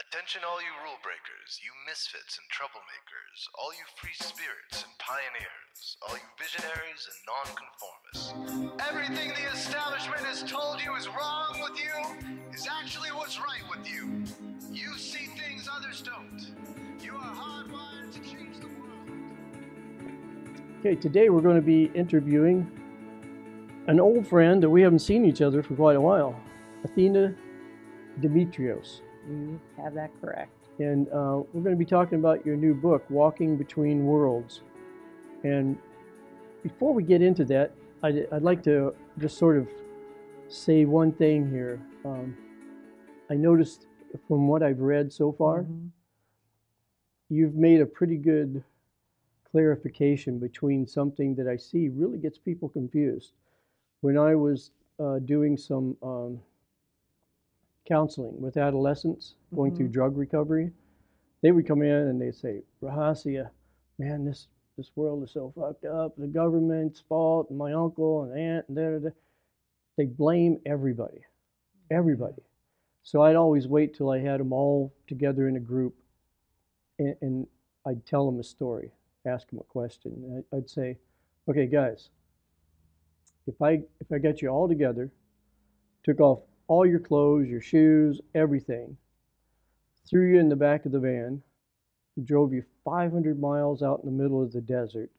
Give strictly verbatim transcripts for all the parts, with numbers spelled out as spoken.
Attention all you rule breakers, you misfits and troublemakers, all you free spirits and pioneers, all you visionaries and nonconformists. Everything the establishment has told you is wrong with you is actually what's right with you. You see things others don't. You are hardwired to change the world. Okay, today we're going to be interviewing an old friend that we haven't seen each other for quite a while, Athena Demetrios. You have that correct. And uh, we're going to be talking about your new book, Walking Between Worlds. And before we get into that, I'd, I'd like to just sort of say one thing here. Um, I noticed from what I've read so far, Mm-hmm. you've made a pretty good clarification between something that I see really gets people confused. When I was uh, doing some um, counseling with adolescents going Mm-hmm. through drug recovery, they would come in and they'd say, Rahasia, man, this, this world is so fucked up, the government's fault, and my uncle and aunt, and da, da, da. They blame everybody, everybody. So I'd always wait till I had them all together in a group, and, and I'd tell them a story, ask them a question. And I'd say, okay, guys, if I, if I got you all together, took off all your clothes, your shoes, everything, threw you in the back of the van, drove you five hundred miles out in the middle of the desert,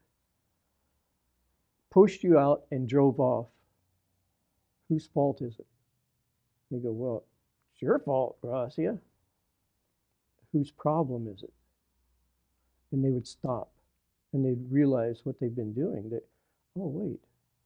pushed you out and drove off, whose fault is it? They go, well, it's your fault, Rahasia. Whose problem is it? And they would stop and they'd realize what they've been doing. That, oh, wait,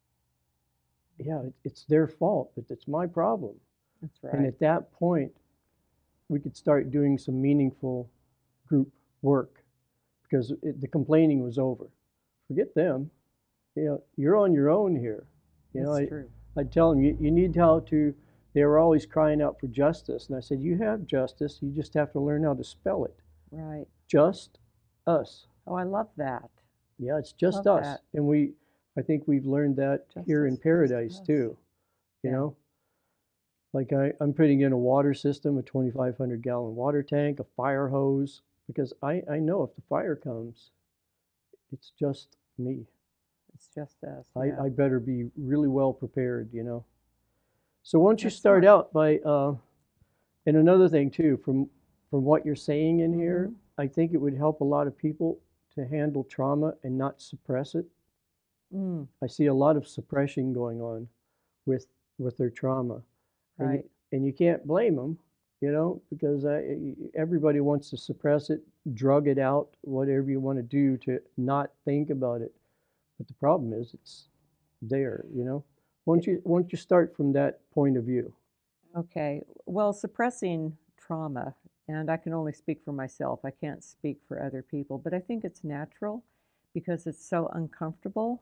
yeah, it, it's their fault, but it's my problem. That's right. And at that point, we could start doing some meaningful group work because it, the complaining was over. Forget them. You know, you're on your own here. You know, That's I, true. I'd tell them, you, you need how to, they were always crying out for justice. And I said, you have justice. You just have to learn how to spell it. Right. Just us. Oh, I love that. Yeah, it's just Love us. that. And we, I think we've learned that here in Justice, just paradise us. too. You Yeah. know, like I, I'm putting in a water system, a twenty-five hundred gallon water tank, a fire hose, because I, I know if the fire comes, it's just me. It's just us. I, Yeah. I better be really well prepared, you know. So why don't you That's start smart. out by, uh, and another thing too, from from what you're saying in here, Mhm. I think it would help a lot of people to handle trauma and not suppress it. Mm, I see a lot of suppression going on with with their trauma, and you, right. and you can't blame them, you know, because uh, everybody wants to suppress it, drug it out, whatever you want to do to not think about it. But the problem is it's there, you know. Why don't you why don't you start from that point of view? Okay. Well, suppressing trauma, and I can only speak for myself. I can't speak for other people, but I think it's natural because it's so uncomfortable.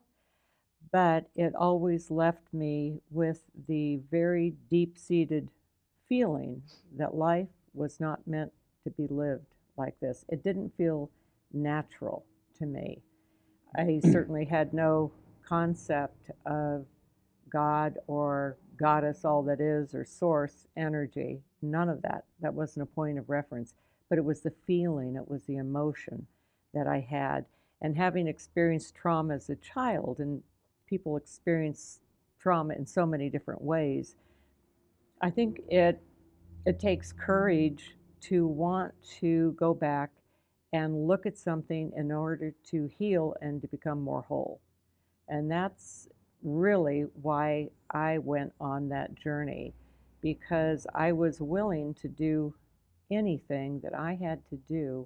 But it always left me with the very deep-seated feeling that life was not meant to be lived like this. It didn't feel natural to me. I certainly had no concept of God or goddess, all that is, or source energy. None of that. That wasn't a point of reference. But it was the feeling, it was the emotion that I had. And having experienced trauma as a child, and people experience trauma in so many different ways, I think it it takes courage to want to go back and look at something in order to heal and to become more whole. And that's really why I went on that journey, because I was willing to do anything that I had to do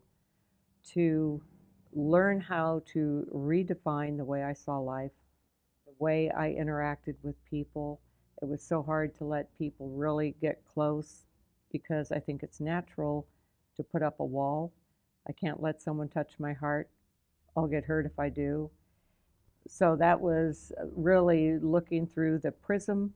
to learn how to redefine the way I saw life, the way I interacted with people. It was so hard to let people really get close because I think it's natural to put up a wall. I can't let someone touch my heart. I'll get hurt if I do. So that was really looking through the prism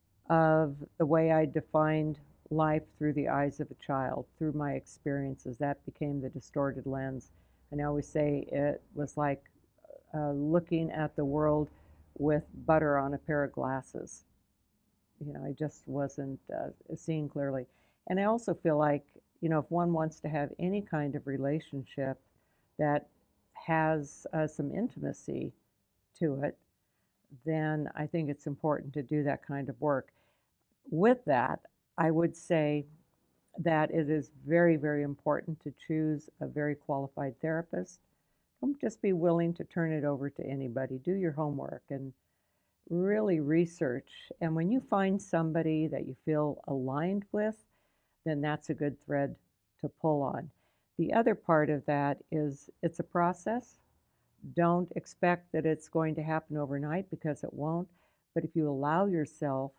of the way I defined life through the eyes of a child, through my experiences. That became the distorted lens. And I always say it was like uh, looking at the world with butter on a pair of glasses. You know, I just wasn't uh, seeing clearly. And I also feel like you know, if one wants to have any kind of relationship that has uh, some intimacy to it, then I think it's important to do that kind of work. With that, I would say that it is very, very important to choose a very qualified therapist. Don't just be willing to turn it over to anybody. Do your homework and really research. And when you find somebody that you feel aligned with, then that's a good thread to pull on. The other part of that is it's a process. Don't expect that it's going to happen overnight because it won't. But if you allow yourself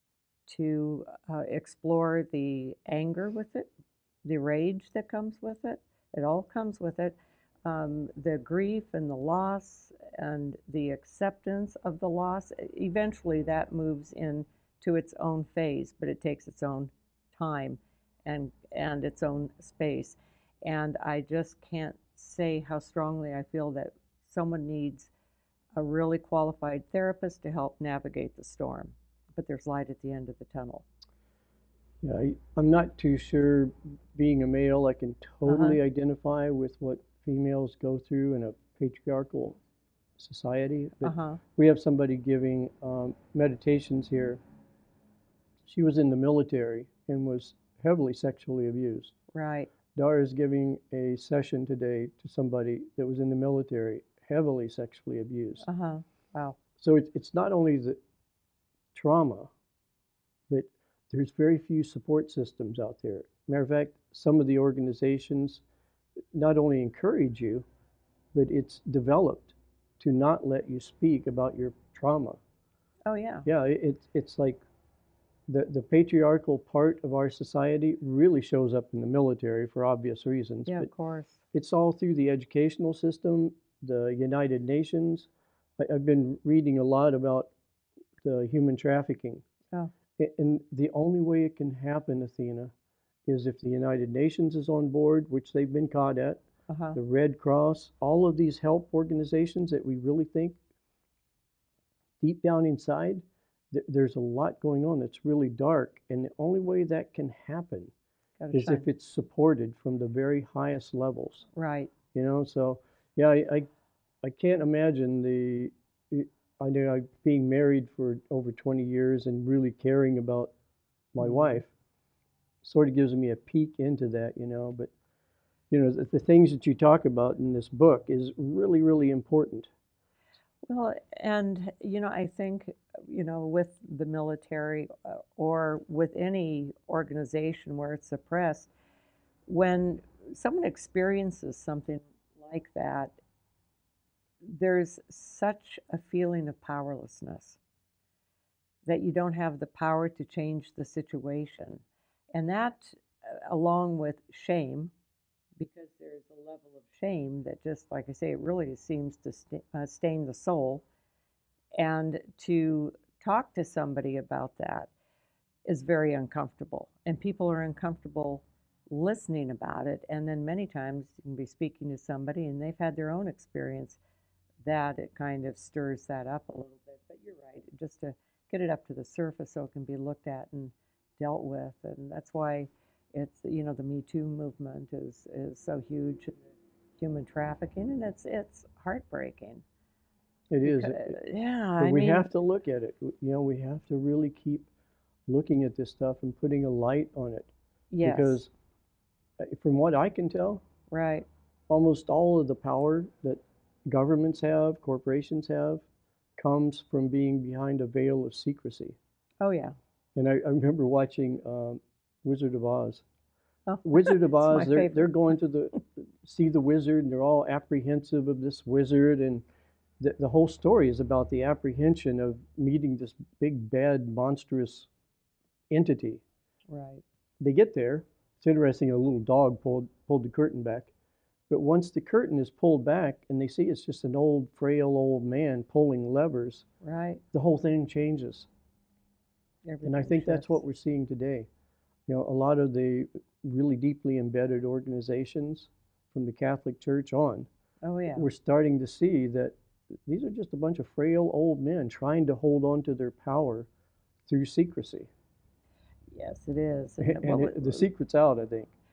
to uh, explore the anger with it, the rage that comes with it, it all comes with it, um, the grief and the loss and the acceptance of the loss, eventually that moves into its own phase, but it takes its own time and, and its own space. And I just can't say how strongly I feel that someone needs a really qualified therapist to help navigate the storm. But there's light at the end of the tunnel. Yeah, I, I'm not too sure. Being a male, I can totally Uh-huh. identify with what females go through in a patriarchal society. But Uh-huh. we have somebody giving um, meditations here. She was in the military and was heavily sexually abused. Right. Dara is giving a session today to somebody that was in the military, heavily sexually abused. Uh-huh. Wow. So it's, it's not only the trauma, but there's very few support systems out there. Matter of fact, some of the organizations not only encourage you, but it's developed to not let you speak about your trauma. Oh, yeah. Yeah, it, it's it's like the, the patriarchal part of our society really shows up in the military for obvious reasons. Yeah, But of course. it's all through the educational system, the United Nations. I, I've been reading a lot about the human trafficking. Oh, And the only way it can happen, Athena, is if the United Nations is on board, which they've been caught at, uh-huh. the Red Cross, all of these help organizations that we really think deep down inside, th- there's a lot going on that's really dark. And the only way that can happen Gotta is if shine. it's supported from the very highest levels. Right. You know, so yeah, I, I, I can't imagine the, I know I, being married for over twenty years and really caring about my Mhm. wife sort of gives me a peek into that, you know. But, you know, the, the things that you talk about in this book is really, really important. Well, and you know, I think, you know, with the military uh, or with any organization where it's suppressed, when someone experiences something like that, there's such a feeling of powerlessness that you don't have the power to change the situation. And that, uh, along with shame, because there's a level of shame that just, like I say, it really seems to st- uh, stain the soul. And to talk to somebody about that is very uncomfortable. And people are uncomfortable listening about it. And then many times you can be speaking to somebody and they've had their own experience that it kind of stirs that up a little bit. But you're right, just to get it up to the surface so it can be looked at and dealt with. And that's why it's, you know, the Me Too movement is, is so huge in the human trafficking, and it's it's heartbreaking. It is. Because, It- yeah, But I we mean, have to look at it. You know, we have to really keep looking at this stuff and putting a light on it. yes, Because uh, from what I can tell, right, almost all of the power that governments have, corporations have, comes from being behind a veil of secrecy. oh yeah, And I, I remember watching um, Wizard of Oz. oh, Wizard of it's my Oz, they're they're favorite. going to the see the wizard, and they're all apprehensive of this wizard, and the the whole story is about the apprehension of meeting this big bad monstrous entity. Right, They get there. It's interesting. A little dog pulled pulled the curtain back, but once the curtain is pulled back and they see it's just an old frail old man pulling levers, right, the whole thing changes. And I everything think that's shifts. what we're seeing today. You know, a lot of the really deeply embedded organizations from the Catholic Church on, Oh yeah, we're starting to see that these are just a bunch of frail old men trying to hold on to their power through secrecy. yes, it is. And And well, it, the secret's out, I think.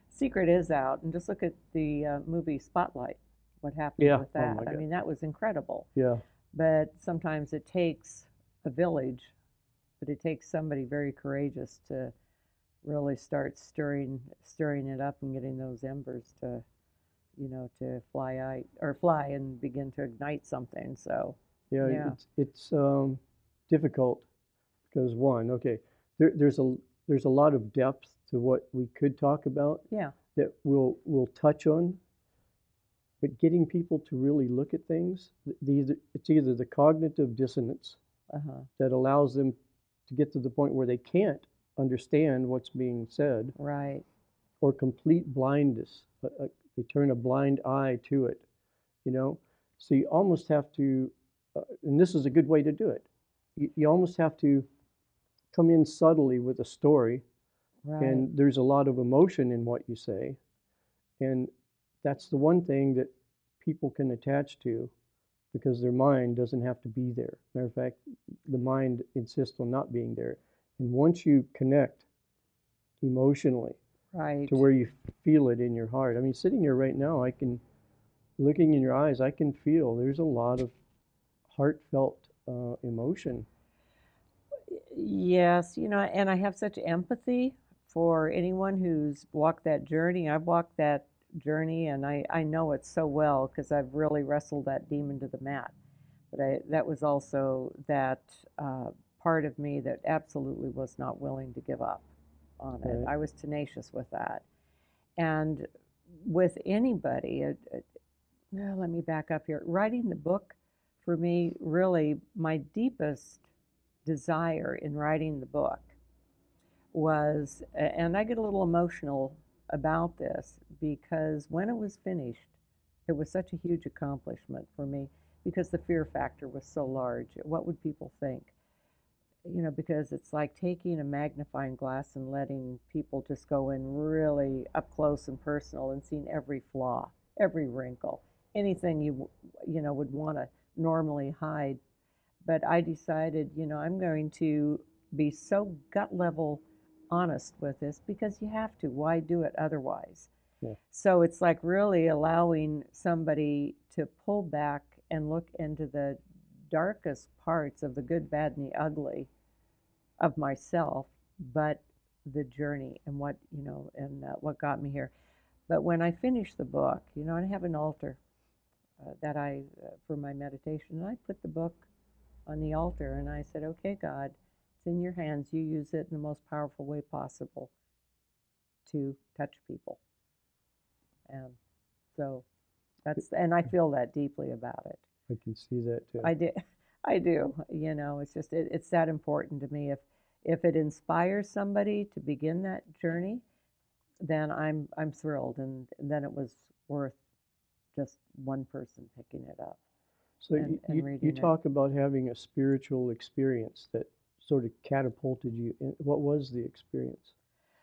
secret is out, and just look at the uh, movie Spotlight. What happened Yeah. with Oh that? my I God. mean, that was incredible. Yeah. But sometimes it takes a village, but it takes somebody very courageous to really start stirring stirring it up and getting those embers to, you know, to fly out or fly and begin to ignite something. So Yeah. yeah, It's it's um, difficult because one, okay, there, there's a there's a lot of depth to what we could talk about yeah, that we'll we'll touch on, but getting people to really look at things, th- these it's either the cognitive dissonance uh-huh, that allows them to get to the point where they can't understand what's being said, right, or complete blindness. Uh, uh, they turn a blind eye to it, you know. So you almost have to, uh, and this is a good way to do it. You, you almost have to come in subtly with a story, right, and there's a lot of emotion in what you say, and that's the one thing that people can attach to because their mind doesn't have to be there. Matter of fact, the mind insists on not being there. And once you connect emotionally right. to where you feel it in your heart, I mean, sitting here right now, I can, looking in your eyes, I can feel there's a lot of heartfelt uh, emotion. Yes, you know, and I have such empathy for anyone who's walked that journey. I've walked that journey, and I, I know it so well because I've really wrestled that demon to the mat. But I, that was also that uh, part of me that absolutely was not willing to give up on it. Right? I was tenacious with that. And with anybody, it, it, well, let me back up here. Writing the book, for me, really, my deepest desire in writing the book was, and I get a little emotional about this because when it was finished, it was such a huge accomplishment for me because the fear factor was so large. What would people think? You know, because it's like taking a magnifying glass and letting people just go in really up close and personal and seeing every flaw, every wrinkle, anything you you know would want to normally hide. But I decided, you know, I'm going to be so gut level honest with this because you have to. Why do it otherwise? Yeah. So it's like really allowing somebody to pull back and look into the darkest parts of the good, bad, and the ugly of myself, but the journey and what, you know, and uh, what got me here. But when I finished the book, you know, I have an altar uh, that I, uh, for my meditation, and I put the book on the altar and I said, okay, God, it's in your hands. You use it in the most powerful way possible to touch people. And so that's, and I feel that deeply about it. I can see that too. I do. I do. You know, it's just, it, it's that important to me. If, if it inspires somebody to begin that journey, then I'm, I'm thrilled. And, and then it was worth just one person picking it up. So and, you, and you, reading you it. talk about having a spiritual experience that sort of catapulted you. In, what was the experience?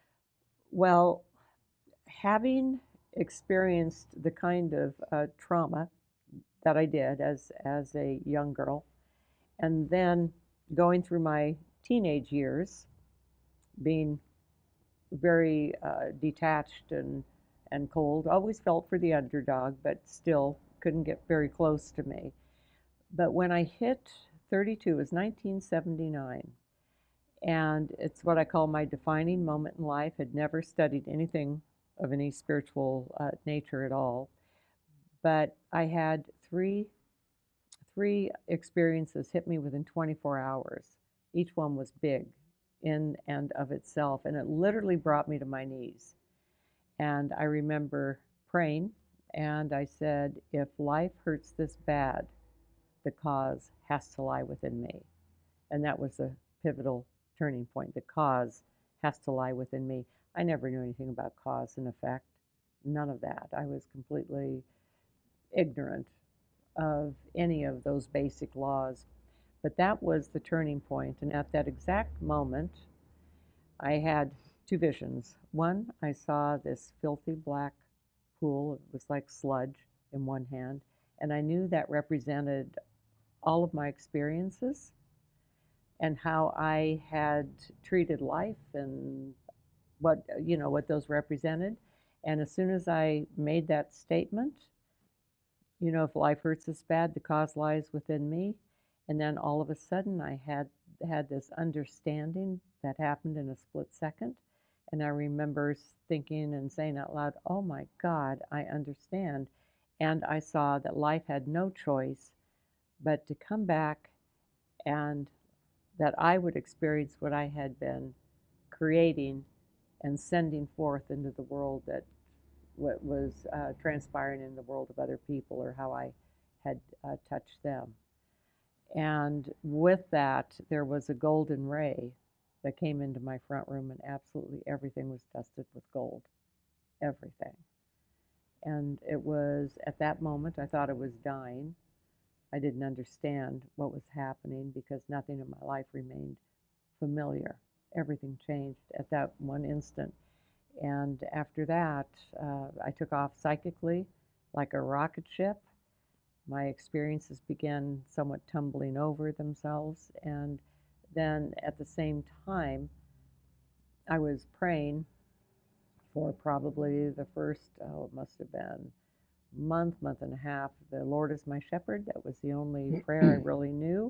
Well, having experienced the kind of uh, trauma that I did as as a young girl, and then going through my teenage years, being very uh, detached and and cold, always felt for the underdog, but still couldn't get very close to me. But when I hit thirty-two, it was nineteen seventy-nine, and it's what I call my defining moment in life. Had never studied anything of any spiritual uh, nature at all, but I had three three experiences hit me within twenty-four hours. Each one was big in and of itself, and it literally brought me to my knees. And I remember praying, and I said, if life hurts this bad, the cause has to lie within me. And that was a pivotal turning point. The cause has to lie within me. I never knew anything about cause and effect, none of that. I was completely ignorant of any of those basic laws. But that was the turning point. And at that exact moment, I had two visions. One, I saw this filthy black pool. It was like sludge in one hand. And I knew that represented all of my experiences and how I had treated life and what, you know, what those represented. And as soon as I made that statement, you know, if life hurts us bad, the cause lies within me. And then all of a sudden, I had had this understanding that happened in a split second. And I remember thinking and saying out loud, "Oh my God, I understand." And I saw that life had no choice but to come back, and that I would experience what I had been creating and sending forth into the world, that what was uh, transpiring in the world of other people, or how I had uh, touched them. And with that, there was a golden ray that came into my front room, and absolutely everything was dusted with gold. Everything. And it was at that moment I thought I was dying. I didn't understand what was happening because nothing in my life remained familiar. Everything changed at that one instant. And after that, uh, I took off psychically like a rocket ship. My experiences began somewhat tumbling over themselves. And then at the same time, I was praying for probably the first, oh, it must have been month, month and a half. The Lord is my shepherd. That was the only prayer I really knew.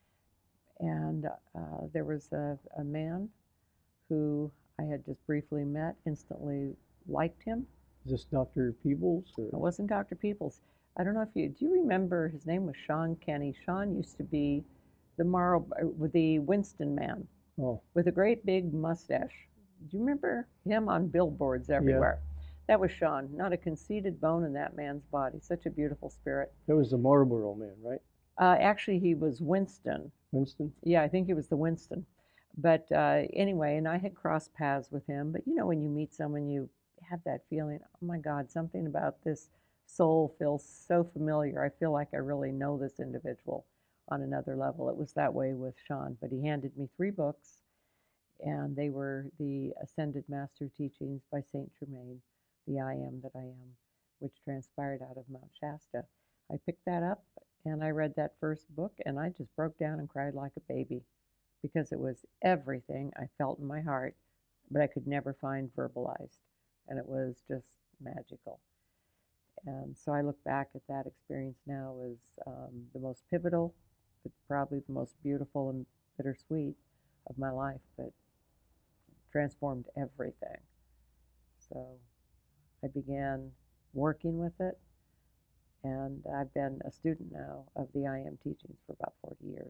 And uh, there was a, a man who I had just briefly met, instantly liked him. Is this Doctor Peebles? Or? It wasn't Doctor Peebles. I don't know if you, do you remember, his name was Sean Kenny. Sean used to be the Marl, the Winston man oh. with a great big mustache. Do you remember him on billboards everywhere? Yeah. That was Sean, not a conceited bone in that man's body. Such a beautiful spirit. That was the Marlboro man, right? Uh, actually, he was Winston. Winston? Yeah, I think he was the Winston. But uh, anyway, and I had crossed paths with him. But you know, when you meet someone, you have that feeling, oh my God, something about this soul feels so familiar. I feel like I really know this individual on another level. It was that way with Sean. But he handed me three books, and they were the Ascended Master Teachings by Saint Germain, the I Am That I Am, which transpired out of Mount Shasta. I picked that up, and I read that first book, and I just broke down and cried like a baby, because it was everything I felt in my heart, but I could never find verbalized, and it was just magical. And so I look back at that experience now as um, the most pivotal, but probably the most beautiful and bittersweet of my life, but transformed everything. So I began working with it, and I've been a student now of the I Am teachings for about forty years.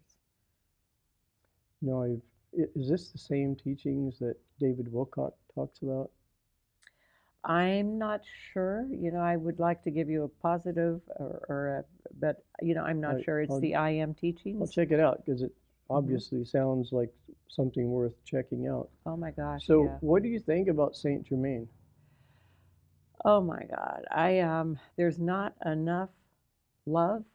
No, I've, is this the same teachings that David Wilcock talks about? I'm not sure. You know, I would like to give you a positive, or, or a, but you know, I'm not I, sure. It's I'll, the I Am teachings. I'll check it out, because it obviously mm-hmm. sounds like something worth checking out. Oh my gosh! So, yeah. What do you think about Saint Germain? Oh my God! I um, there's not enough love,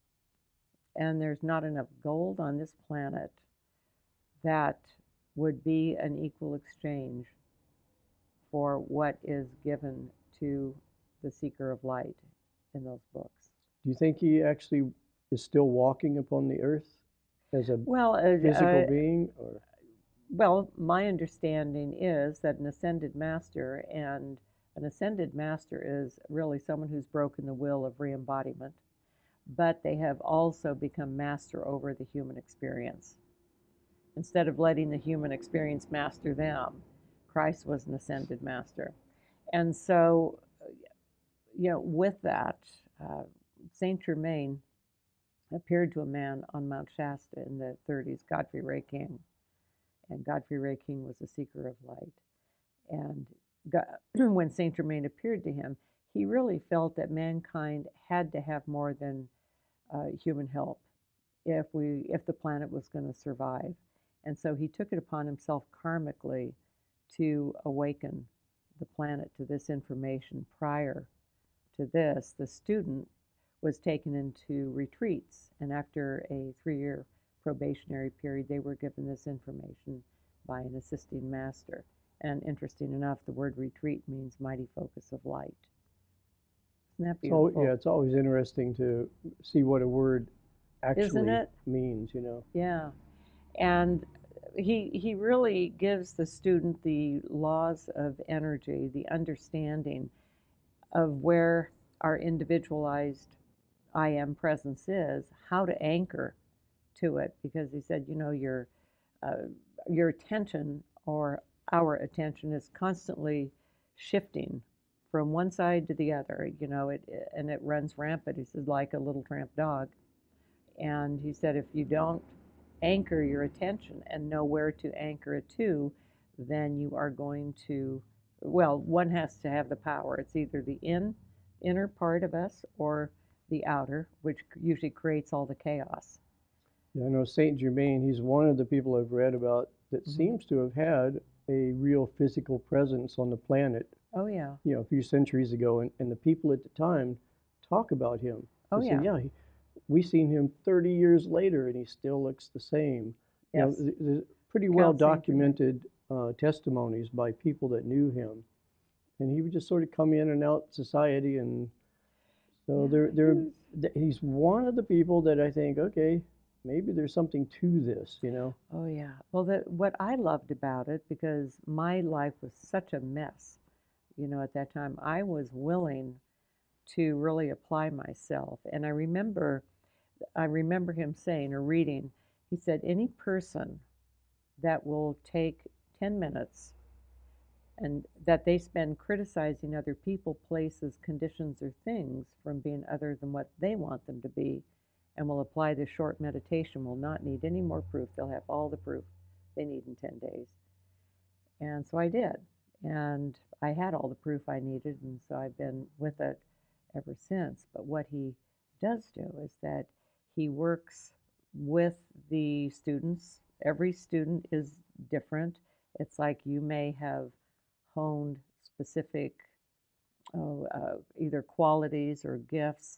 and there's not enough gold on this planet that would be an equal exchange for what is given to the seeker of light in those books. Do you think he actually is still walking upon the earth as a well, uh, physical uh, being? Or? Well, my understanding is that an ascended master, and an ascended master is really someone who's broken the will of re-embodiment, but they have also become master over the human experience. Instead of letting the human experience master them, Christ was an ascended master. And so, you know, with that, uh, Saint Germain appeared to a man on Mount Shasta in the thirties, Godfrey Ray King. And Godfrey Ray King was a seeker of light. And God, when Saint Germain appeared to him, he really felt that mankind had to have more than uh, human help if we, if the planet was going to survive. And so he took it upon himself karmically to awaken the planet to this information. Prior to this, the student was taken into retreats, and after a three-year probationary period, they were given this information by an assisting master. And interesting enough, the word retreat means mighty focus of light. Isn't that beautiful? So, yeah, it's always interesting to see what a word actually Isn't it? means, you know. Yeah. And he he really gives the student the laws of energy, the understanding of where our individualized I am presence is, how to anchor to it, because he said, you know, your uh, your attention or our attention is constantly shifting from one side to the other, you know, it and it runs rampant. He said, like a little tramp dog. And he said, if you don't anchor your attention and know where to anchor it to, then you are going to, well, one has to have the power. It's either the in, inner part of us or the outer, which usually creates all the chaos. Yeah, I know Saint Germain, he's one of the people I've read about that Mhm. seems to have had a real physical presence on the planet, Oh, yeah. you know, a few centuries ago. And, and the people at the time talk about him. Oh, They say, yeah. yeah, he, we seen him thirty years later and he still looks the same. You know, Yes. th- there's pretty well Count Saint Germain. documented uh, testimonies by people that knew him. And he would just sort of come in and out society. And so Yeah, there, he there, was- th- he's one of the people that I think, okay, maybe there's something to this, you know? Oh, yeah. Well, the, what I loved about it, because my life was such a mess, you know, at that time, I was willing to really apply myself. And I remember, I remember him saying or reading, he said, any person that will take ten minutes and that they spend criticizing other people, places, conditions, or things from being other than what they want them to be, and will apply this short meditation will not need any more proof. They'll have all the proof they need in ten days. And so I did. And I had all the proof I needed, and so I've been with it ever since. But what he does do is that he works with the students. Every student is different. It's like you may have honed specific oh, uh, either qualities or gifts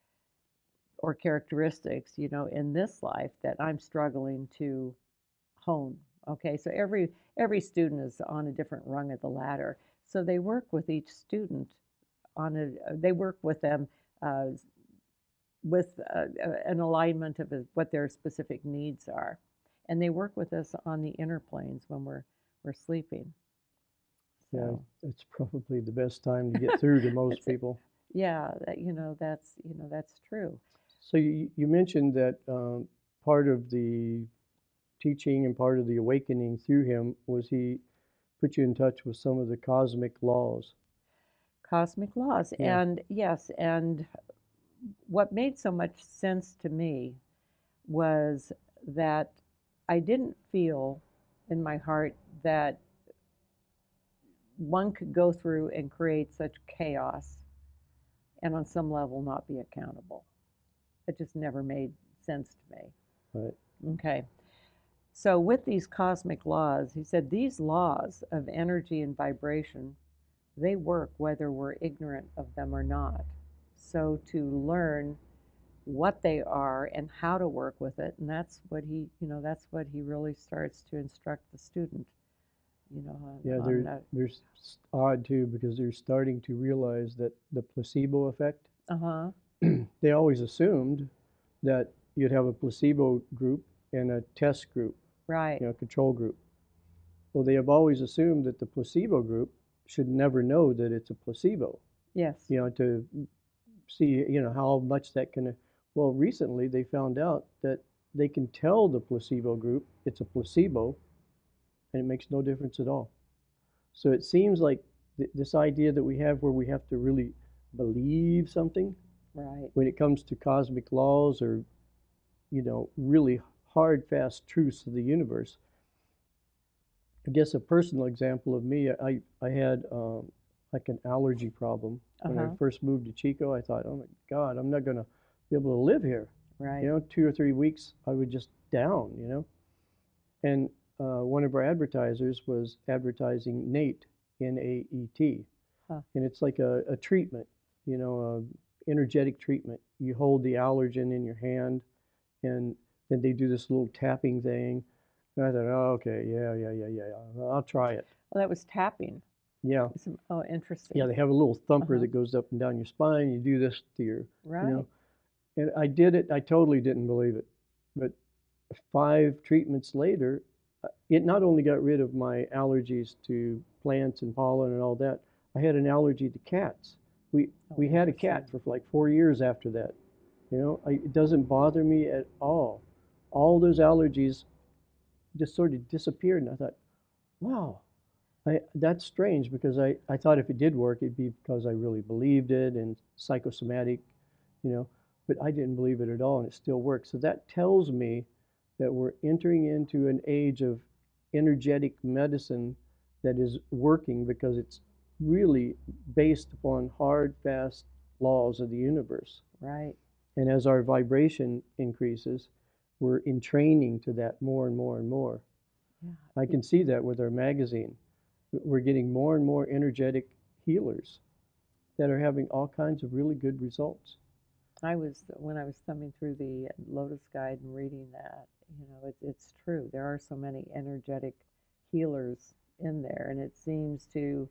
or characteristics, you know, in this life that I'm struggling to hone. Okay, so every every student is on a different rung of the ladder. So they work with each student on a. They work with them uh, with uh, an alignment of what their specific needs are, and they work with us on the inner planes when we're we're sleeping. Yeah, So it's probably the best time to get through to most That's it. people. yeah, that, you know that's you know that's true. So you, you mentioned that um, part of the teaching and part of the awakening through him was he put you in touch with some of the cosmic laws. Cosmic laws, Yeah. and yes, and what made so much sense to me was that I didn't feel in my heart that one could go through and create such chaos and on some level not be accountable. It just never made sense to me. Right. Okay. So, with these cosmic laws, he said these laws of energy and vibration, they work whether we're ignorant of them or not. So, to learn what they are and how to work with it, and that's what he, you know, that's what he really starts to instruct the student, you know, on, Yeah, on they're, uh, they're s- odd too because they're starting to realize that the placebo effect, uh-huh, they always assumed that you'd have a placebo group and a test group, right, you know, control group. Well, they have always assumed that the placebo group should never know that it's a placebo, yes, you know, to see, you know, how much that can. Well, recently they found out that they can tell the placebo group it's a placebo and it makes no difference at all. So it seems like th- this idea that we have where we have to really believe something right, when it comes to cosmic laws or, you know, really hard, fast truths of the universe. I guess a personal example of me, I, I had um, like an allergy problem. When I uh-huh, first moved to Chico, I thought, oh my God, I'm not going to be able to live here. right, You know, two or three weeks, I would just down, you know. And uh, one of our advertisers was advertising Nate, N A E T. huh, And it's like a, a treatment, you know, a energetic treatment. You hold the allergen in your hand, and then they do this little tapping thing. And I thought, oh, okay, yeah, yeah, yeah, yeah, yeah, I'll try it. well, that was tapping. Yeah, Some, oh, interesting. yeah, they have a little thumper Uh-huh. that goes up and down your spine. You do this to your, Right, you know. And I did it. I totally didn't believe it. But five treatments later, uh, it not only got rid of my allergies to plants and pollen and all that, I had an allergy to cats, We Oh, we had a cat interesting. for like four years after that. You know, I, it doesn't bother me at all. All those allergies just sort of disappeared, and I thought, wow, I, that's strange because I, I thought if it did work, it'd be because I really believed it and psychosomatic, you know, but I didn't believe it at all, and it still works. So that tells me that we're entering into an age of energetic medicine that is working because it's really based upon hard, fast laws of the universe. Right. And as our vibration increases, we're in training to that more and more and more. Yeah. I can see that with our magazine. We're getting more and more energetic healers that are having all kinds of really good results. I was when I was thumbing through the Lotus Guide and reading that, you know, it, it's true. There are so many energetic healers in there, and it seems to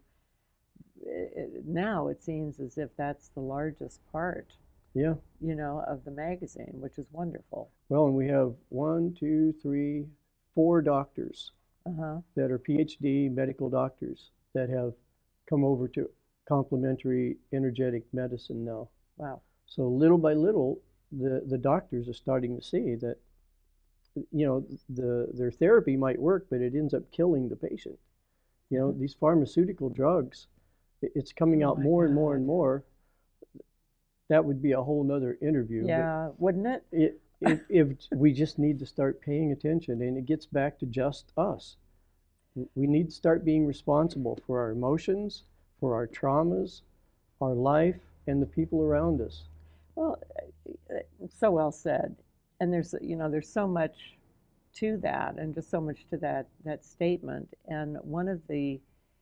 it, now it seems as if that's the largest part, Yeah. you know, of the magazine, which is wonderful. Well, and we have one, two, three, four doctors Uh-huh. that are PhD medical doctors that have come over to complementary energetic medicine now. Wow. So little by little, the, the doctors are starting to see that, you know, the their therapy might work, but it ends up killing the patient. You know, Uh-huh. these pharmaceutical drugs, it- it's coming Oh out my more and more and God. more. That would be a whole nother interview. But Yeah, wouldn't it? it, if, if we just need to start paying attention, and it gets back to just us. We need to start being responsible for our emotions, for our traumas, our life, and the people around us. Well, uh, so well said. And there's, you know, there's so much to that, and just so much to that that statement. And one of the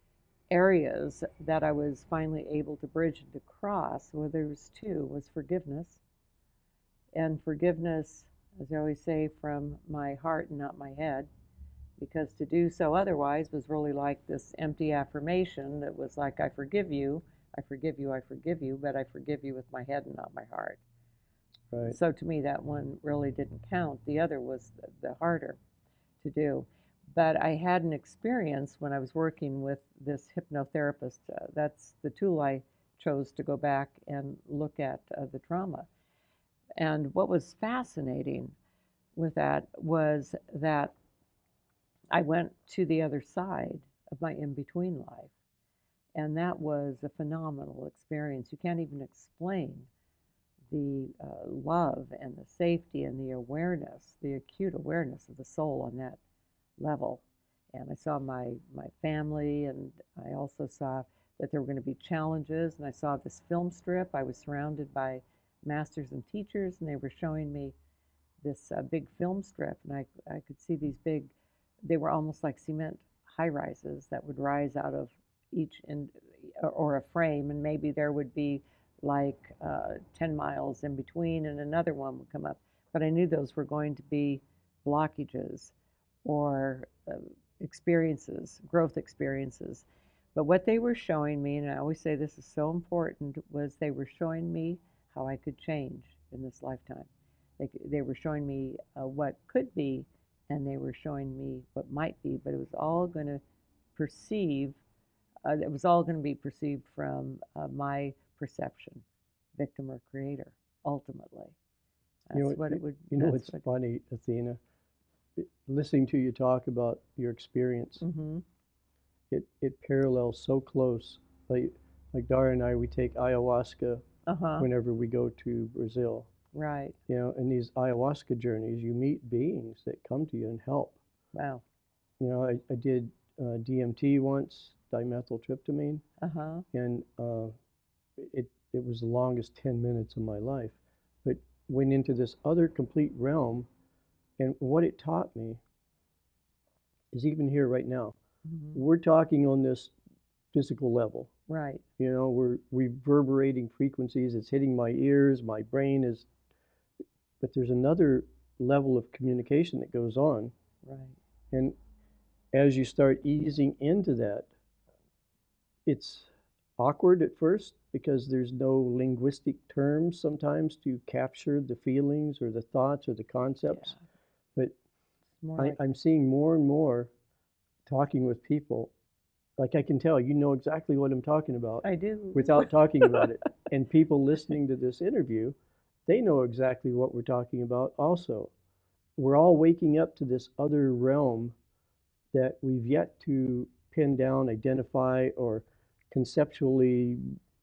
areas that I was finally able to bridge and to cross, well, there was two, was forgiveness. And forgiveness, as I always say, from my heart and not my head, because to do so otherwise was really like this empty affirmation that was like, I forgive you, I forgive you, I forgive you, but I forgive you with my head and not my heart. Right. So to me, that one really didn't count. The other was the, the harder to do. But I had an experience when I was working with this hypnotherapist. Uh, that's the tool I chose to go back and look at uh, the trauma. And what was fascinating with that was that I went to the other side of my in between life. And that was a phenomenal experience. You can't even explain the uh, love and the safety and the awareness, the acute awareness of the soul on that level. And I saw my, my family, and I also saw that there were going to be challenges. And I saw this film strip. I was surrounded by masters and teachers, and they were showing me this uh, big film strip. And I, I could see these big, they were almost like cement high rises that would rise out of each in, or a frame, and maybe there would be like uh, ten miles in between, and another one would come up. But I knew those were going to be blockages or uh, experiences, growth experiences. But what they were showing me, and I always say this is so important, was they were showing me how I could change in this lifetime. They, they were showing me uh, what could be, and they were showing me what might be, but it was all going to perceive, uh, it was all going to be perceived from uh, my perception, victim or creator, ultimately. That's You know, what it would, you know that's what's what, funny, Athena? Listening to you talk about your experience, mm-hmm, it, it parallels so close. Like, like Dara and I, we take ayahuasca uh-huh, whenever we go to Brazil. right, You know, in these ayahuasca journeys, you meet beings that come to you and help. wow, You know, I, I did uh, D M T once, dimethyltryptamine, uh-huh, and uh, it, it was the longest ten minutes of my life. But went into this other complete realm, and what it taught me is even here right now, mm-hmm, we're talking on this physical level. right, You know, we're reverberating frequencies, it's hitting my ears, my brain is, but there's another level of communication that goes on. right, And as you start easing into that, it's awkward at first because there's no linguistic terms sometimes to capture the feelings or the thoughts or the concepts. yeah, But it's more I, like, I'm seeing more and more talking with people. like I can tell you know exactly what I'm talking about I do. without talking about it. And people listening to this interview, they know exactly what we're talking about also. We're all waking up to this other realm that we've yet to pin down, identify, or conceptually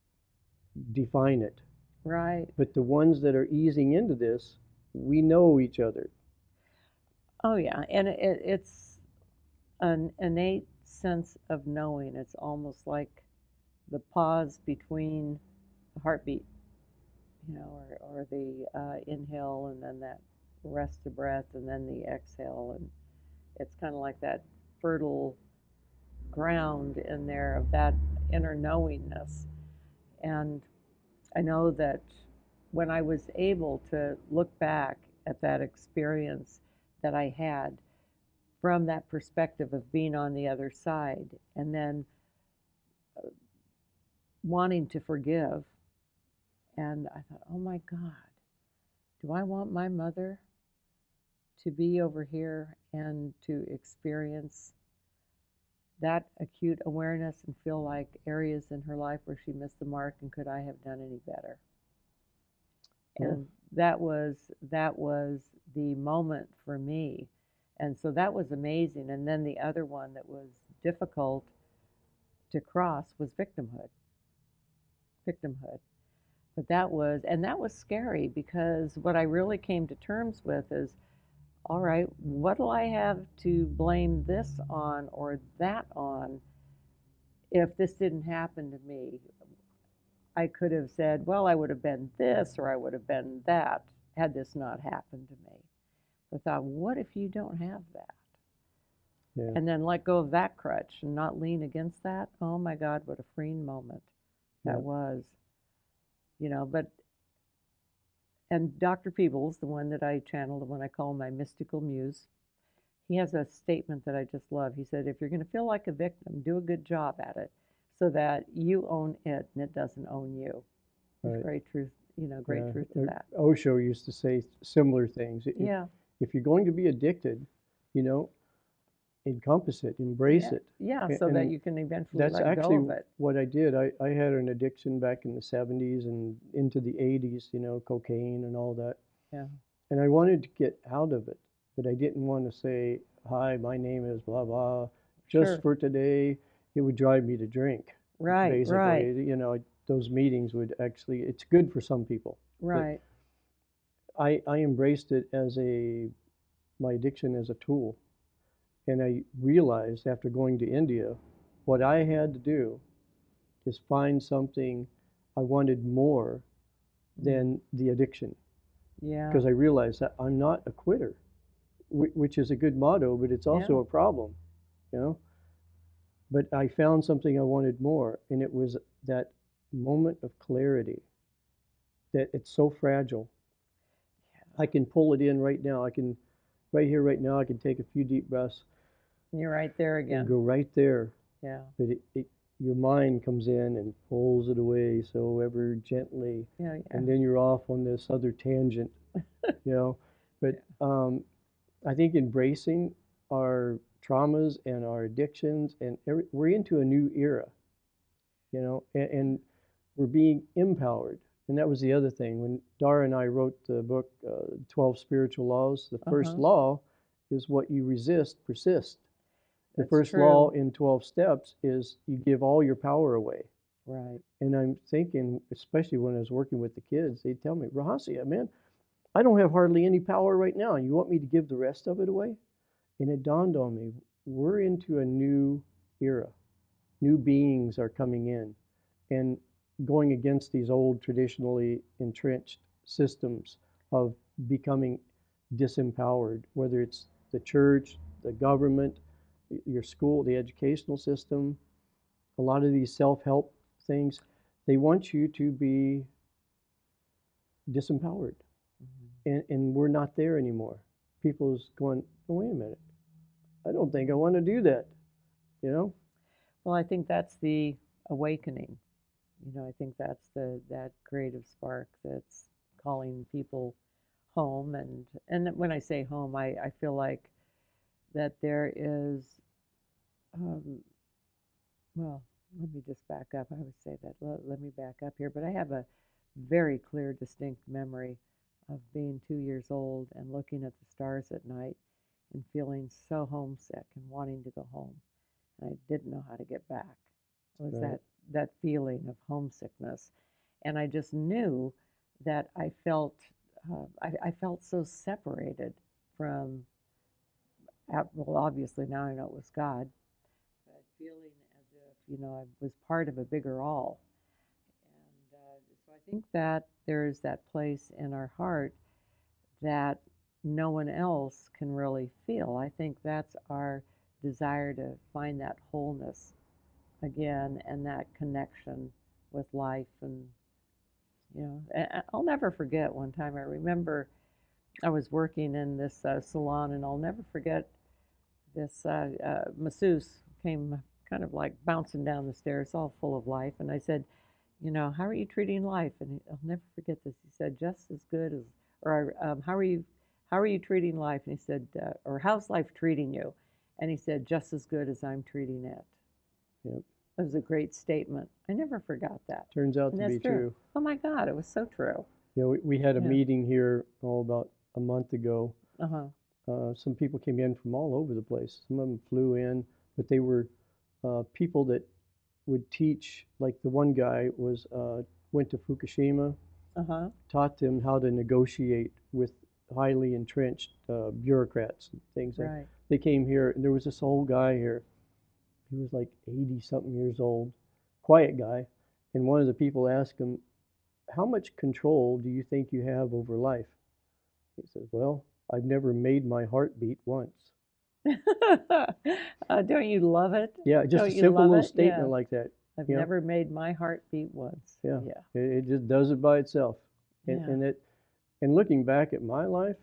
define it. Right. But the ones that are easing into this, we know each other. Oh, yeah. And it, it's an innate sense of knowing. It's almost like the pause between the heartbeat, you know, or, or the uh, inhale and then that rest of breath and then the exhale. And it's kind of like that fertile ground in there of that inner knowingness. And I know that when I was able to look back at that experience that I had from that perspective of being on the other side and then uh, wanting to forgive, and I thought, oh my God, do I want my mother to be over here and to experience that acute awareness and feel like areas in her life where she missed the mark, and could I have done any better? And that was that was the moment for me. And so that was amazing. And then the other one that was difficult to cross was victimhood. Victimhood. But that was and that was scary, because what I really came to terms with is, all right, what do I have to blame this on or that on if this didn't happen to me? I could have said, well, I would have been this or I would have been that had this not happened to me. I thought, what if you don't have that? Yeah. And then let go of that crutch and not lean against that. Oh my God, what a freeing moment that Yeah. was. You know, but, and Doctor Peebles, the one that I channel, the one I call my mystical muse, he has a statement that I just love. He said, if you're going to feel like a victim, do a good job at it so that you own it and it doesn't own you. There's Right. great truth, you know, great Yeah. truth to Uh, that. Osho used to say similar things. If, Yeah. if you're going to be addicted, you know, encompass it, embrace Yeah, it. yeah, A- so that and you can eventually that's let actually go of it. what I did. I, I had an addiction back in the seventies and into the eighties, you know, cocaine and all that. Yeah. And I wanted to get out of it, but I didn't want to say, hi, my name is blah, blah, just Sure. for today. It would drive me to drink, Right, basically. right, You know, those meetings would actually, it's good for some people. right. I, I embraced it as a, my addiction as a tool. And I realized after going to India, what I had to do is find something I wanted more than the addiction. Yeah. Because I realized that I'm not a quitter, whi- which is a good motto, but it's also Yeah. a problem, you know? But I found something I wanted more, and it was that moment of clarity that it's so fragile. I can pull it in right now. I can, right here, right now, I can take a few deep breaths You're right there and again. go right there. Yeah. But it, it, your mind comes in and pulls it away so ever gently, Yeah, yeah. and then you're off on this other tangent, you know. But um, I think embracing our traumas and our addictions, and every, we're into a new era, you know, and, and we're being empowered. And that was the other thing. When Dara and I wrote the book, uh, twelve Spiritual Laws, the first Uh-huh. law is what you resist, persist. The That's first law true. in twelve steps is you give all your power away. Right. And I'm thinking, especially when I was working with the kids, they tell me, Rahasia, man, I don't have hardly any power right now. You want me to give the rest of it away? And it dawned on me, we're into a new era. New beings are coming in and going against these old, traditionally entrenched systems of becoming disempowered, whether it's the church, the government, your school, the educational system, a lot of these self-help things, they want you to be disempowered. Mm-hmm. And, and we're not there anymore. People's going, oh, wait a minute. I don't think I want to do that, you know? Well, I think that's the awakening. You know, I think that's the that creative spark that's calling people home. And and when I say home, I, I feel like that there is um, Well, let me just back up. I would say that. Let, let me back up here. But I have a very clear, distinct memory of being two years old and looking at the stars at night and feeling so homesick and wanting to go home. And I didn't know how to get back. It was Right. that, that feeling of homesickness. And I just knew that I felt, uh, I, I felt so separated from, uh, well, obviously now I know it was God, but feeling as if, you know, I was part of a bigger all. And uh, so I think that there is that place in our heart that no one else can really feel. I think that's our desire to find that wholeness again and that connection with life. And, you know, I- I'll never forget one time I remember I was working in this uh, salon, and I'll never forget this uh, uh, masseuse came kind of like bouncing down the stairs, all full of life. And I said, you know, how are you treating life? And he, I'll never forget this. He said, just as good as, or um, how are you, how are you treating life? And he said, uh, or how's life treating you? And he said, just as good as I'm treating it. Yep. That was a great statement. I never forgot that. Turns out And to that's be true. true. Oh my God, it was so true. You know, we, we had a Yeah. meeting here, oh, about a month ago. Uh-huh. Uh, some people came in from all over the place. Some of them flew in, but they were uh, people that would teach. Like the one guy was uh, went to Fukushima, Uh-huh. taught them how to negotiate with highly entrenched uh, bureaucrats and things. Like Right. they came here, and there was this old guy here. He was like eighty something years old, quiet guy, and one of the people asked him, "How much control do you think you have over life?" He says, "Well, I've never made my heart beat once." uh, don't you love it? Yeah, just a Don't you simple love little it? statement Yeah. like that. I've You know, never made my heart beat once. yeah, Yeah. it, it just does it by itself. And, Yeah. and it, and looking back at my life,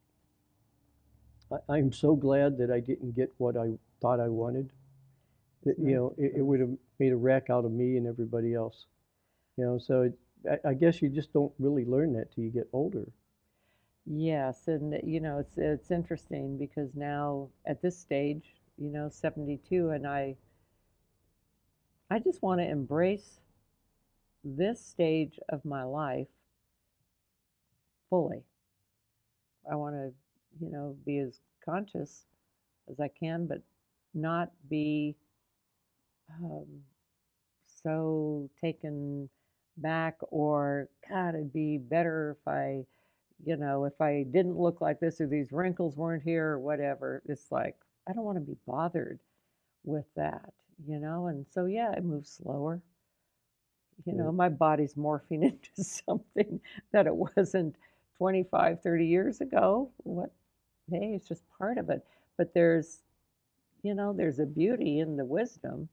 I, I'm so glad that I didn't get what I thought I wanted. That, Isn't you that know, the it, it truth? would have made a wreck out of me and everybody else. You know, so it, I, I guess you just don't really learn that till you get older. Yes, and you know, it's it's interesting because now at this stage, you know, seventy-two, and I I just want to embrace this stage of my life fully. I want to, you know, be as conscious as I can, but not be um, so taken back or God, it'd be better if I, you know, if I didn't look like this or these wrinkles weren't here or whatever. It's like, I don't want to be bothered with that, you know? And so, yeah, I move slower. You Yeah. know, my body's morphing into something that it wasn't twenty-five, thirty years ago. What, hey, it's just part of it. But there's, you know, there's a beauty in the wisdom.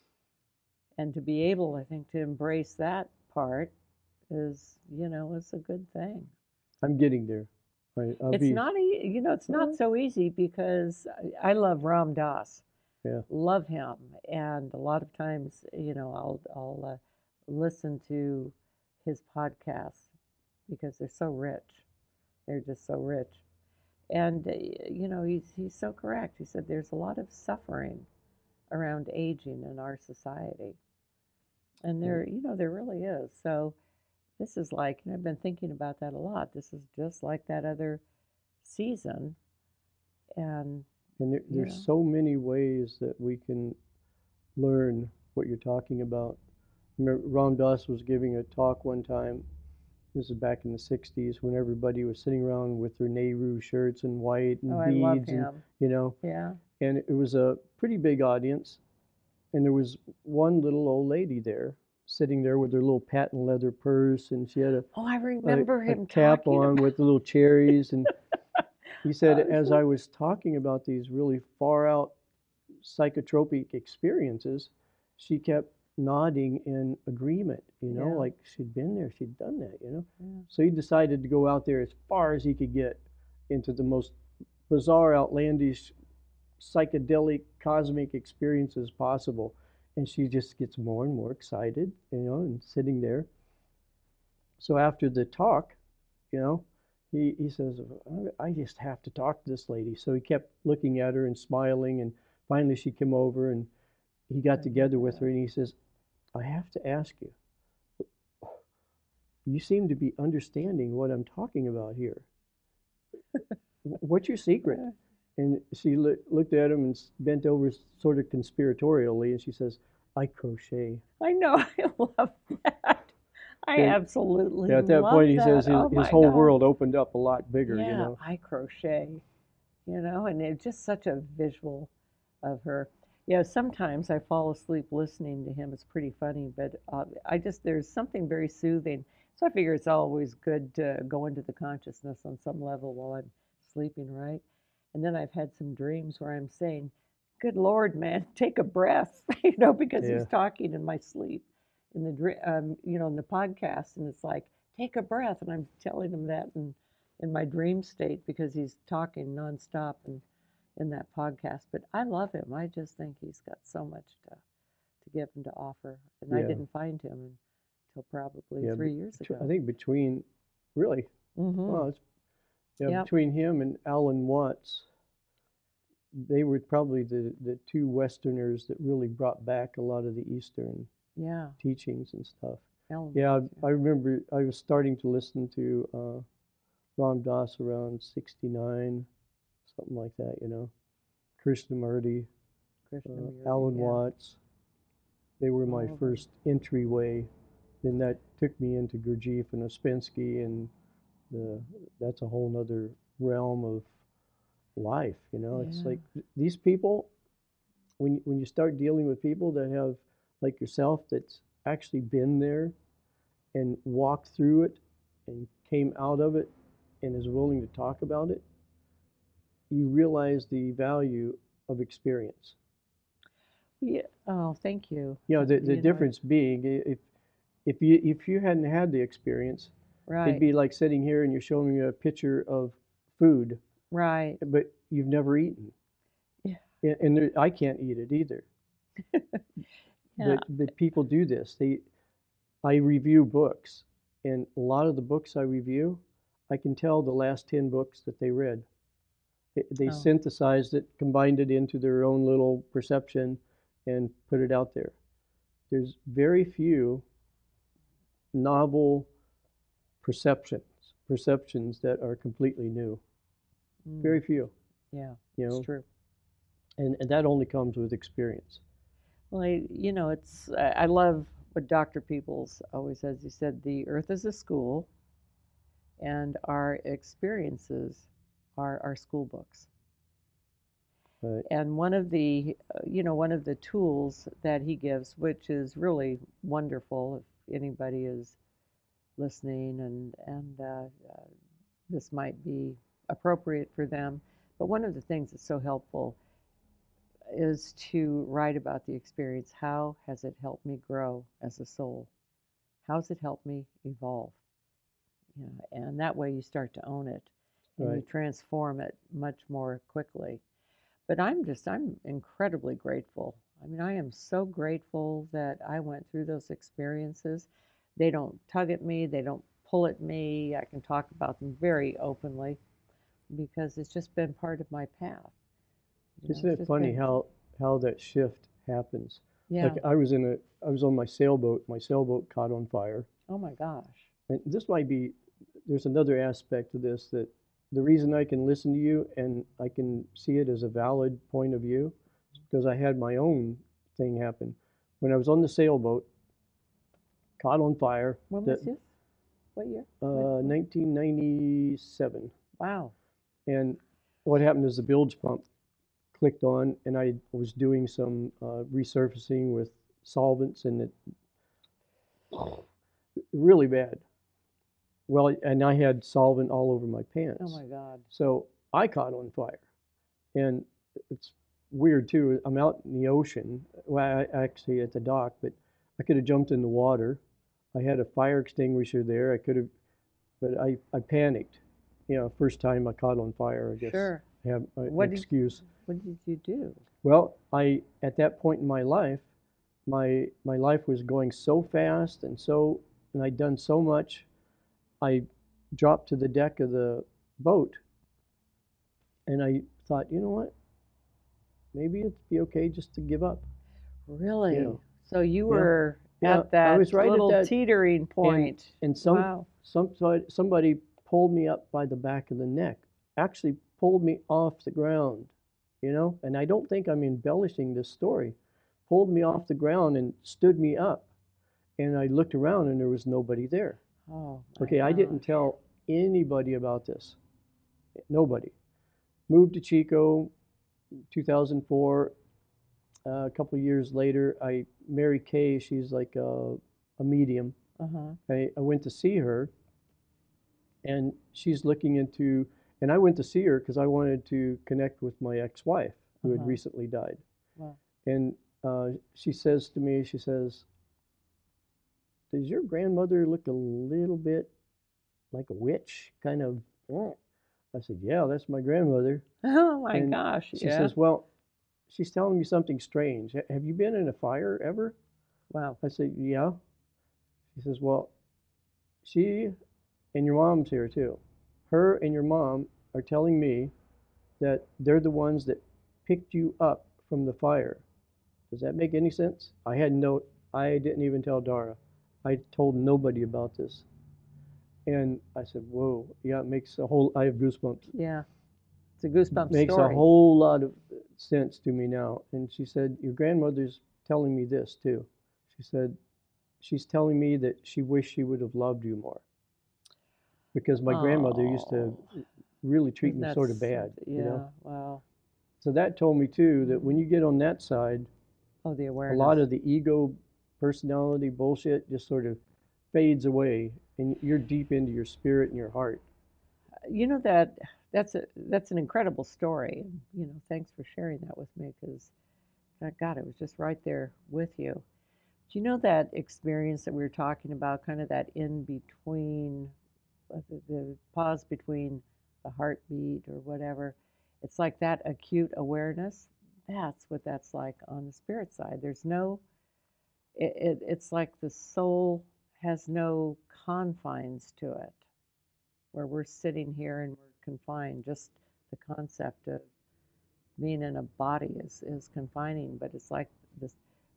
And to be able, I think, to embrace that part is, you know, is a good thing. I'm getting there. I, I'll It's be, not, e- you know, it's not well, so easy because I I love Ram Dass, yeah, love him, and a lot of times, you know, I'll I'll uh, listen to his podcasts because they're so rich. They're just so rich, and uh, you know, he's he's so correct. He said there's a lot of suffering around aging in our society, and yeah. there, you know, there really is. So this is like, and I've been thinking about that a lot. This is just like that other season, and And there, you there's know, so many ways that we can learn what you're talking about. Remember, Ram Dass was giving a talk one time. This is back in the sixties when everybody was sitting around with their Nehru shirts and white oh, and I love beads and, him. you know, Yeah. and it was a pretty big audience. And there was one little old lady there sitting there with her little patent leather purse, and she had a, Oh, I a, remember a him cap talking on about. with the little cherries. And he said, Oh, as so- I was talking about these really far out psychotropic experiences, she kept nodding in agreement, you know, Yeah. like she'd been there, she'd done that, you know. yeah. So he decided to go out there as far as he could get into the most bizarre, outlandish, psychedelic, cosmic experiences possible. And she just gets more and more excited, you know, and sitting there. So after the talk, you know, he, he says, I just have to talk to this lady. So he kept looking at her and smiling. And finally she came over and he got I together love with that. her and he says, I have to ask you, you seem to be understanding what I'm talking about here. Wh- What's your secret? Uh, And she loo- looked at him and s- bent over sort of conspiratorially and she says, I crochet. I know. I love that. I And absolutely yeah, at that point, love he says that. his, Oh his my whole God. world opened up a lot bigger, you Yeah, know. I crochet, you know, and it's just such a visual of her. Yeah, sometimes I fall asleep listening to him. It's pretty funny, but uh, I just, there's something very soothing. So I figure it's always good to go into the consciousness on some level while I'm sleeping, right? And then I've had some dreams where I'm saying, good Lord, man, take a breath, you know, because Yeah, he's talking in my sleep in the, dr- um, you know, in the podcast. And it's like, take a breath. And I'm telling him that in, in my dream state because he's talking nonstop and in that podcast. But I love him. I just think he's got so much to, to give and to offer. And I yeah, didn't find him until probably yeah. three bet- years betw- I ago. think between, really, Mm-hmm. well, it's, yeah, Yep. between him and Alan Watts, they were probably the, the two Westerners that really brought back a lot of the Eastern Yeah. teachings and stuff. Ellen Yeah, Watts, I, I remember I was starting to listen to uh, Ram Dass around sixty-nine, something like that, you know. Krishnamurti, uh, Krishnamurti. Alan Yeah. Watts, they were my All of them. first entryway. Then that took me into Gurdjieff and Ouspensky, and the, that's a whole nother realm of life, you know. It's Yeah. like th- these people, when, when you start dealing with people that have, like yourself, that's actually been there and walked through it and came out of it and is willing to talk about it, you realize the value of experience. Yeah. Oh, thank you. You know, the, You the know, I- difference being i- if if you if you hadn't had the experience, it'd right. be like sitting here and you're showing me a picture of food, Right. but you've never eaten. Yeah. And, and there, I can't eat it either. Yeah. But but people do this. They I review books, and a lot of the books I review, I can tell the last ten books that they read. They, they Oh. synthesized it, combined it into their own little perception, and put it out there. There's very few novel perceptions, perceptions that are completely new. Mm. Very few, Yeah. you It's know, true. and, and that only comes with experience. Well, I, you know, it's I I love what Doctor Peoples always says. He said the earth is a school, and our experiences are our school books. Right? And one of the, uh, you know, one of the tools that he gives, which is really wonderful if anybody is listening and and uh, uh, this might be appropriate for them. But one of the things that's so helpful is to write about the experience. How has it helped me grow as a soul? How has it helped me evolve? Yeah, and that way you start to own it and you Right. transform it much more quickly. But I'm just, I'm incredibly grateful. I mean, I am so grateful that I went through those experiences. They don't tug at me, they don't pull at me. I can talk about them very openly because it's just been part of my path. You know, Isn't it's it just funny been, how how that shift happens? yeah. Like I was in a I was on my sailboat. My sailboat caught on fire. Oh my gosh. And this might be there's another aspect to this that the reason I can listen to you and I can see it as a valid point of view is because I had my own thing happen. When I was on the sailboat, caught on fire, When the, was this? What year? uh, What- what- nineteen ninety-seven. Wow. And what happened is the bilge pump clicked on, and I was doing some uh, resurfacing with solvents, and it really bad. Well, and I had solvent all over my pants. Oh my God. So I caught on fire, and it's weird too. I'm out in the ocean, well, I, actually at the dock, but I could have jumped in the water. I had a fire extinguisher there. I could have, but I, I panicked. You know, first time I caught on fire, I guess. Sure. I have uh, What an did- excuse. What did you do? Well, I at that point in my life, my my life was going so fast and so, and I'd done so much. I dropped to the deck of the boat, and I thought, you know what? Maybe it'd be okay just to give up. Really? Yeah, So you yeah, were yeah. at I that was right at little that, teetering and point. and some Wow. some somebody pulled me up by the back of the neck. Actually, pulled me off the ground. You know, and I don't think I'm embellishing this story. Pulled me off the ground and stood me up, and I looked around and there was nobody there. Oh my Okay, I didn't gosh. tell anybody about this. Nobody. Moved to Chico, two thousand four. Uh, a couple of years later, I married Kay. She's like a, a medium. Uh-huh. I, I went to see her, and she's looking into, and I went to see her because I wanted to connect with my ex-wife who had Uh-huh. recently died. Wow. And uh, she says to me, she says, "Does your grandmother look a little bit like a witch? Kind of." "Mm." I said, "Yeah, that's my grandmother." Oh my And gosh. she Yeah. says, "Well, she's telling me something strange. "Ha- Have you been in a fire ever?" Wow. I said, "Yeah." She says, "Well, she and your mom's here too. Her and your mom are telling me that they're the ones that picked you up from the fire. Does that make any sense?" I had no, I didn't even tell Dara. I told nobody about this. And I said, "Whoa, yeah, it makes a whole, I have goosebumps. Yeah. It's a goosebump Makes a story. whole lot of sense to me now." And she said, "Your grandmother's telling me this too." She said, "She's telling me that she wished she would have loved you more because my grandmother used to Oh, really treat isn't me that sort of bad, something? you know?" Yeah. Wow. So that told me too that when you get on that side, Oh, the a awareness. lot of the ego, personality bullshit just sort of fades away and you're deep into your spirit and your heart. You know that that's a that's an incredible story. And, you know, thanks for sharing that with me because God, it was just right there with you. Do you know that experience that we were talking about, kind of that in between, uh, the, the pause between the heartbeat or whatever? It's like that acute awareness. That's what that's like on the spirit side. There's no, it, it, it's like the soul has no confines to it, where we're sitting here and we're confined. Just the concept of being in a body is, is confining, but it's like this,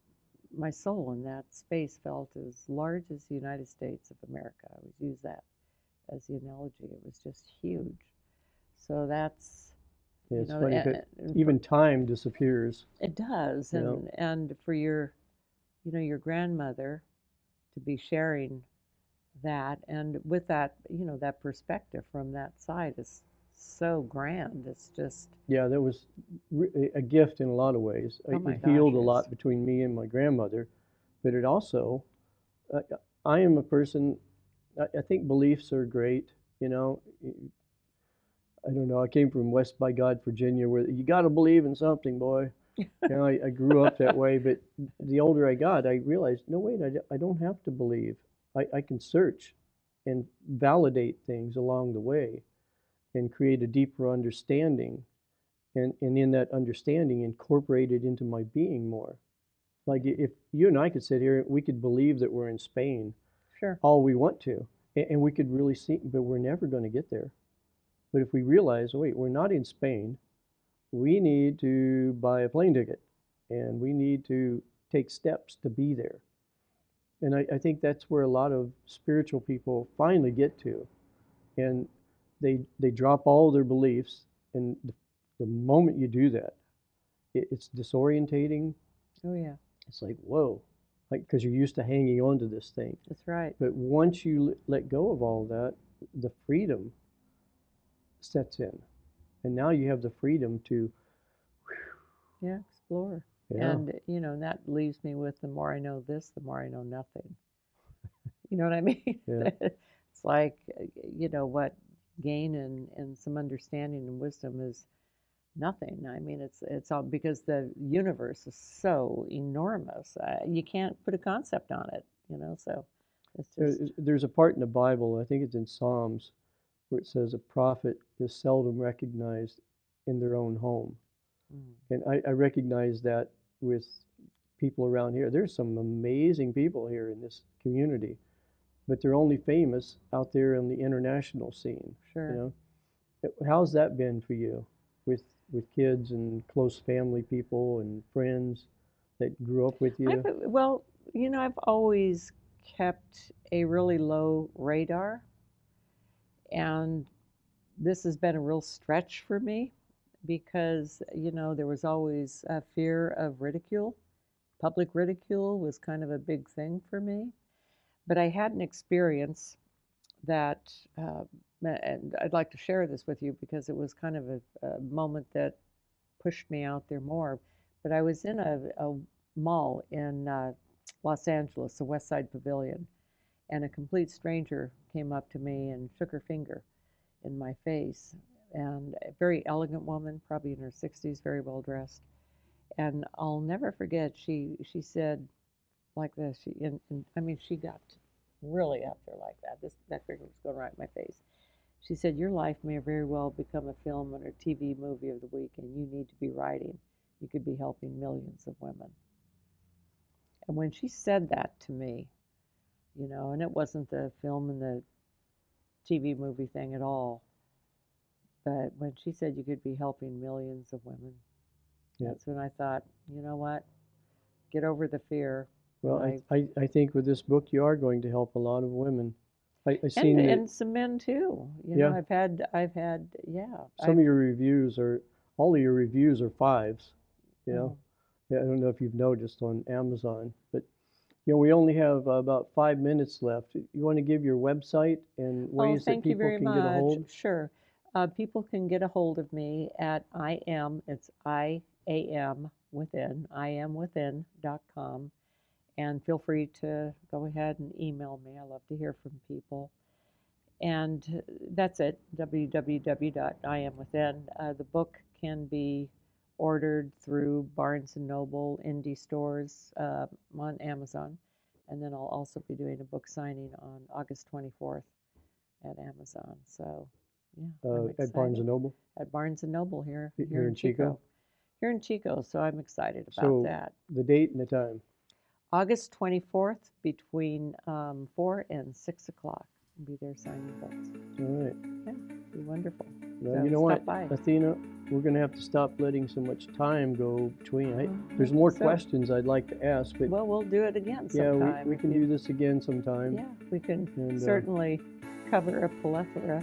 my soul in that space felt as large as the United States of America. I always use that as the analogy. It was just huge. So that's, Yeah, you it's know, funny, and, but and for, even time disappears, it does. you know. And, and for your, you know, your grandmother to be sharing that, and with that, you know, that perspective from that side is so grand. It's just, Yeah, that was re- a gift in a lot of ways. oh It my it gosh, healed a yes. lot between me and my grandmother, but it also, uh, I am a person, I, I think beliefs are great, you know. I don't know, I came from West by God, Virginia, where you got to believe in something, boy. You know, I, I grew up that way, but the older I got, I realized, no, wait, I, I don't have to believe. I, I can search and validate things along the way and create a deeper understanding. And, and in that understanding, incorporate it into my being more. Like if you and I could sit here, we could believe that we're in Spain Sure. all we want to, and, and we could really see, but we're never going to get there. But if we realize, wait, we're not in Spain, we need to buy a plane ticket and we need to take steps to be there. And I, I think that's where a lot of spiritual people finally get to. And they, they drop all their beliefs. And the, the moment you do that, it, it's disorientating. Oh, yeah. It's like, whoa, like, because you're used to hanging on to this thing. That's right. But once you let go of all that, the freedom sets in. And now you have the freedom to, Yeah, explore. yeah, And, you know, and that leaves me with the more I know this, the more I know nothing. You know what I mean? yeah, It's like, uh, you know, what gain and, and some understanding and wisdom is nothing. I mean, it's it's all because the universe is so enormous. Uh, you can't put a concept on it, you know. So it's There- just, There's a part in the Bible, I think it's in Psalms, where it says a prophet is seldom recognized in their own home. mm, And I, I recognize that with people around here. There's some amazing people here in this community, but they're only famous out there on the international scene. You sure. know, how's that been for you with with kids and close family people and friends? that grew up with you? I've, well, you know, I've always kept a really low radar, and this has been a real stretch for me because, you know, there was always a fear of ridicule. Public ridicule was kind of a big thing for me. But I had an experience that, uh, and I'd like to share this with you because it was kind of a, a moment that pushed me out there more. But I was in a, a mall in uh, Los Angeles, the West Side Pavilion, and a complete stranger came up to me and shook her finger in my face. And a very elegant woman, probably in her sixties, very well dressed. And I'll never forget, she, she said like this, she, and, and I mean, she got really up there like that. This, that finger was going right in my face. She said, your life may very well become a film or a T V movie of the week, and you need to be writing. You could be helping millions of women. And when she said that to me, you know, and it wasn't the film and the T V movie thing at all, but when she said you could be helping millions of women, yeah. That's when I thought, you know what, get over the fear. Well, I, I, I, I think with this book you are going to help a lot of women. I, I seen and, that and some men too. You Yeah. know, I've had, I've had, yeah. some I've, of your reviews are, all of your reviews are fives, you know. oh, Yeah, I don't know if you've noticed on Amazon, but you know, we only have uh, about five minutes left. You want to give your website and oh, ways that thank you people very can much. get a hold? Sure. Uh, people can get a hold of me at I am, it's I A M within, I am within dot com. And feel free to go ahead and email me. I love to hear from people. And that's it, w w w dot i am within. Uh, the book can be ordered through Barnes and Noble, indie stores, uh, on Amazon. And then I'll also be doing a book signing on August twenty-fourth at Amazon. So, yeah, I'm Uh, excited. at Barnes and Noble? At Barnes and Noble here, Here here in in Chico? Chico. Here in Chico, so I'm excited about So that. the date and the time. August twenty-fourth between um, four and six o'clock. I'll be there signing books. All right. Yeah, be wonderful. Well, So you know stop what, by. Athena, we're going to have to stop letting so much time go between. I, Mhm. there's more So- questions I'd like to ask, but Well, we'll do it again yeah, sometime. we, we if can you- do this again sometime. Yeah, we can And, uh, certainly cover a plethora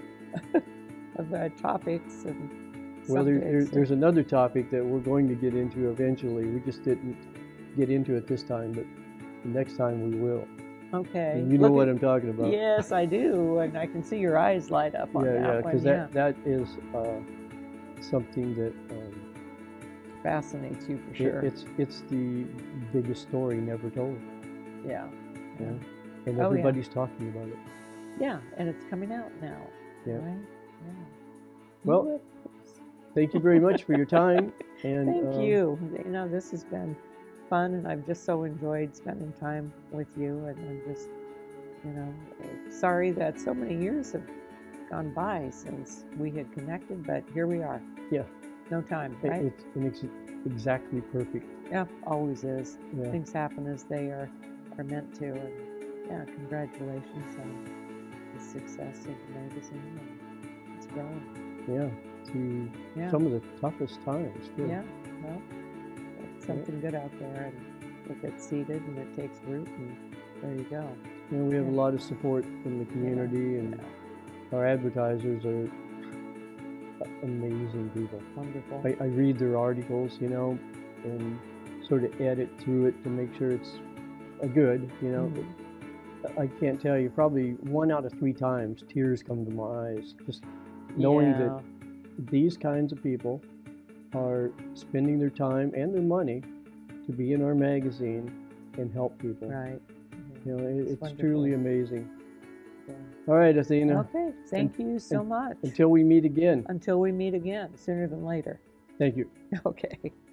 of uh, topics and Well, there, there, subjects. there's another topic that we're going to get into eventually. We just didn't get into it this time, but the next time we will. Okay. And you know Look what at- I'm talking about. Yes, I do, and I can see your eyes light up on yeah, that yeah, one. because Yeah, that, that is uh, something that um, fascinates you for it- sure. it's it's the biggest story never told. yeah. Yeah. Yeah. And Oh, yeah. everybody's talking about it. Yeah, and it's coming out now. Yeah. Right? Yeah. Well, You would- Thank you very much for your time. And Thank um, you. You know, this has been fun, and I've just so enjoyed spending time with you. And I'm just, you know, sorry that so many years have gone by since we had connected, but here we are. Yeah. No time, it- right? it's an ex- exactly perfect. Yeah, always is. Yeah. Things happen as they are, are meant to. And yeah, congratulations on the success of the magazine. And it's growing. Yeah. To Yeah. some of the toughest times too. Yeah, well, it's something good out there, and it gets seeded and it takes root, and there you go. You know, we have Yeah. a lot of support from the community, and Yeah, our advertisers are amazing people. wonderful. I, I read their articles, you know, and sort of edit through it to make sure it's a good, you know. Mhm. I can't tell you, probably one out of three times tears come to my eyes, just knowing that Yeah, these kinds of people are spending their time and their money to be in our magazine and help people. right. You know, it, It's it's wonderful. truly amazing. Yeah. All right, Athena, Okay, thank you so and- much. until we meet again, Until we meet again, sooner than later. thank you. Okay.